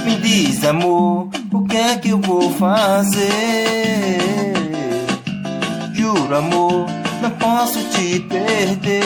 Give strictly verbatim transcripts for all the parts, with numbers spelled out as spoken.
Me diz, amor, o que é que eu vou fazer? Juro, amor, não posso te perder.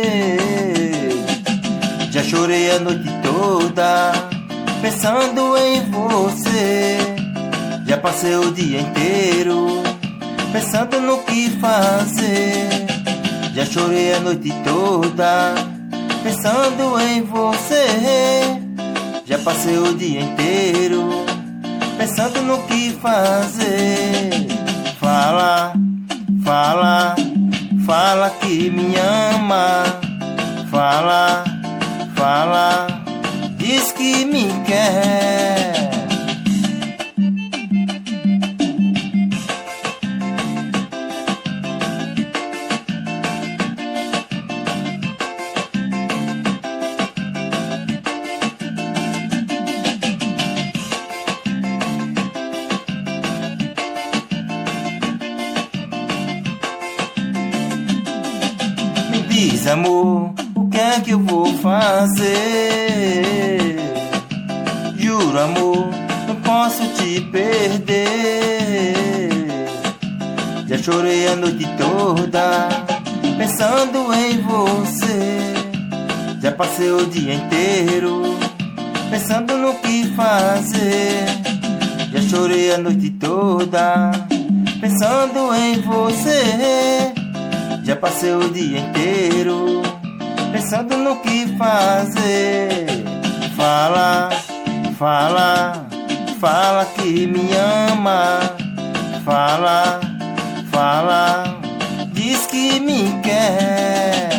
Já chorei a noite toda pensando em você. Já passei o dia inteiro pensando no que fazer. Já chorei a noite toda pensando em você. Já passei o dia inteiro pensando no que fazer. Fala, fala, fala que me ama. Fala, fala, diz que me quer. Diz, amor, o que é que eu vou fazer? Juro, amor, não posso te perder. Já chorei a noite toda pensando em você. Já passei o dia inteiro pensando no que fazer. Já chorei a noite toda pensando em você. Já passei o dia inteiro pensando no que fazer. Fala, fala, fala que me ama. Fala, fala, diz que me quer.